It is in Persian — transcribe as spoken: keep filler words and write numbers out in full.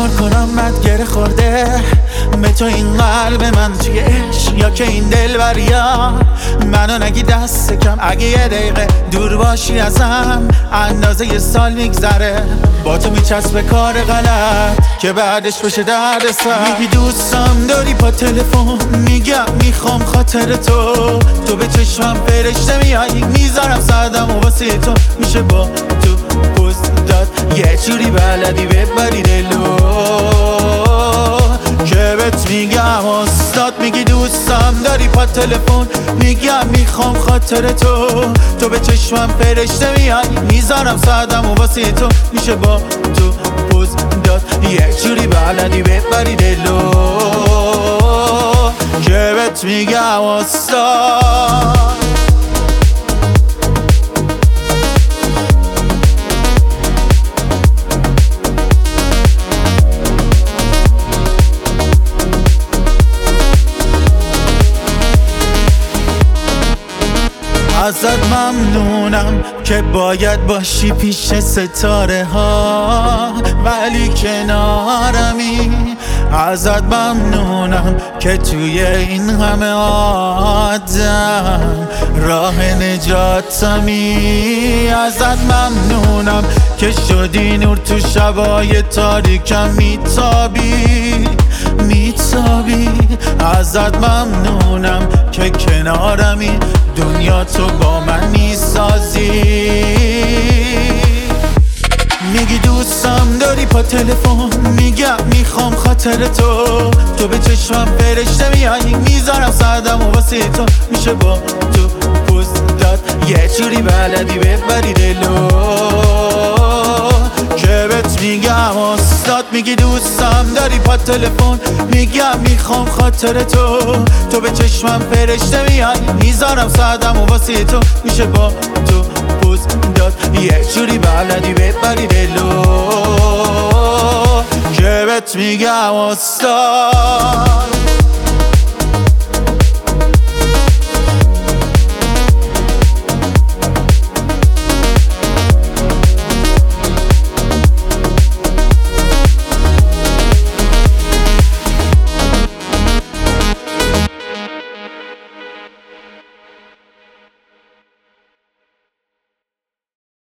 چیکار کنم بد گره خورده به تو این قلب من توی عشق، یا که این دل بریا منو نگی دست کم. اگه یه دقیقه دور باشی ازم اندازه یه سال میگذره، با تو میچسبه کار غلط که بعدش بشه درد سر. میگی دوستم داری با تلفن، میگم میخوام خاطر تو. تو به چشمم فرشته میای، میذارم سردم و واسه تو میشه با تو پوز داد. یه جوری بلدی ببری دلو که بهت میگم استاد. میگی دوستم داری با تلفن، میگم میخوام خاطر تو. تو به چشمم فرشته میای، میذارم سردم و واسه تو میشه با تو پوز داد. یه جوری بلدی ببری دلو که بهت میگم استاد. ازت ممنونم که باید باشی پیش ستاره ها ولی کنارمی. ازت ممنونم که توی این همه آدم راه نجاتمی. ازت ممنونم که شدی نور تو شبای تاریکم میتابی میتابی. ازت ممنونم که کنارمی، دنیا تو با من میسازی. میگی دوستم داری با تلفن، میگم میخوام خاطر تو. تو به چشمم فرشته میای، میذارم سردم و واسه تو میشه با تو پوز داد. یه جوری بلدی ببری دلو که بهت میگم استاد. میگی دوستم داری با تلفن، میگم میخوام خاطر تو. تو به چشمم فرشته میای، میذارم سردم و واسه تو میشه با تو پوز داد. یه جوری بلدی ببری دلو که بهت میگم استاد.